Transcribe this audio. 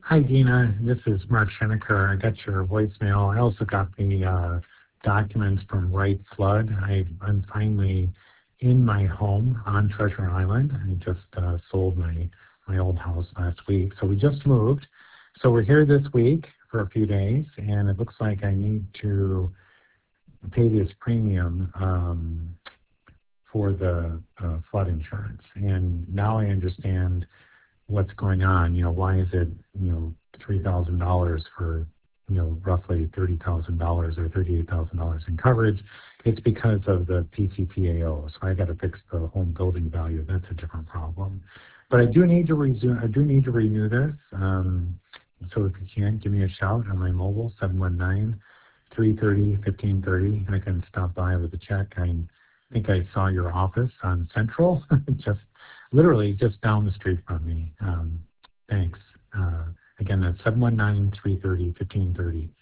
Hi, Dina. This is Mark Schenecker. I got your voicemail. I also got the documents from Wright Flood. I'm finally in my home on Treasure Island. I just sold my old house last week. So we just moved. So we're here this week for a few days, and it looks like I need to pay this premium for the flood insurance. And now I understand what's going on. Why is it, $3,000 for, roughly $30,000 or $38,000 in coverage? It's because of the PCPAO. So I got to fix the home building value. That's a different problem. But I do need to renew this. So if you can, give me a shout on my mobile, 719-330-1530. I can stop by with a check. I think I saw your office on Central, literally just down the street from me. Thanks. Again, that's 719-330-1530.